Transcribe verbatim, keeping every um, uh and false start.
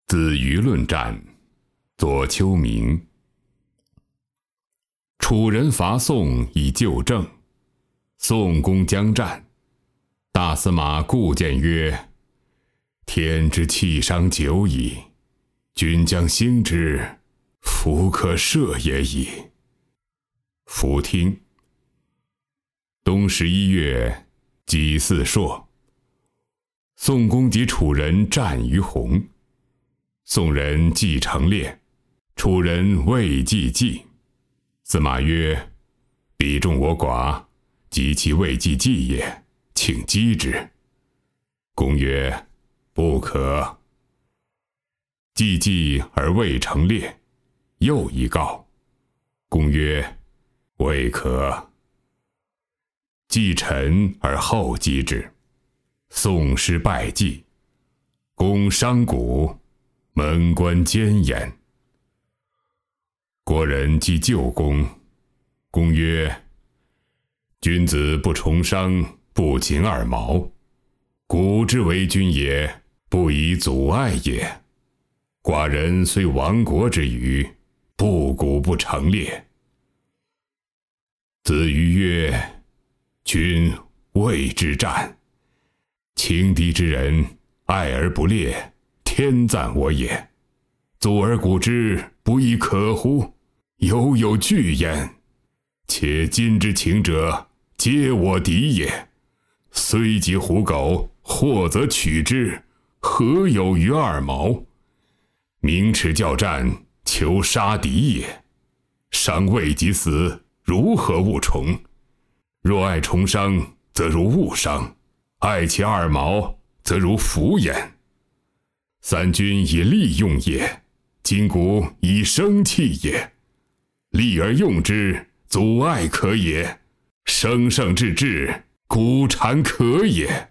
子舆论战，左丘明。楚人伐宋以救郑，宋公将战，大司马固谏曰：天之气伤久矣，君将兴之，弗可赦也已。夫听。冬十一月，己巳朔，宋公及楚人战于洪。宋人继成列，楚人未继计。司马曰：彼众我寡，及其未继计也，请击之。公曰：不可。继计而未成列，又一告。公曰：未可。继陈而后击之，宋师败绩，公伤骨，门关坚焉。国人击旧公，公曰：君子不重伤，不擒二毛。古之为君也，不以阻碍也。寡人虽亡国之虞，不古不成列。子瑜曰：君未之战，轻敌之人，爱而不列，天赞我也。阻而鼓之，不亦可乎？犹有惧焉。且今之情者，皆我敌也。虽及虎狗，或则取之，何有于二毛？明耻教战，求杀敌也。伤未及死，如何勿从？若爱重伤，则如误伤；爱其二毛，则如服焉。三军以利用也，今古以生气也。利而用之，阻碍可也；生胜之至，鼓谗可也。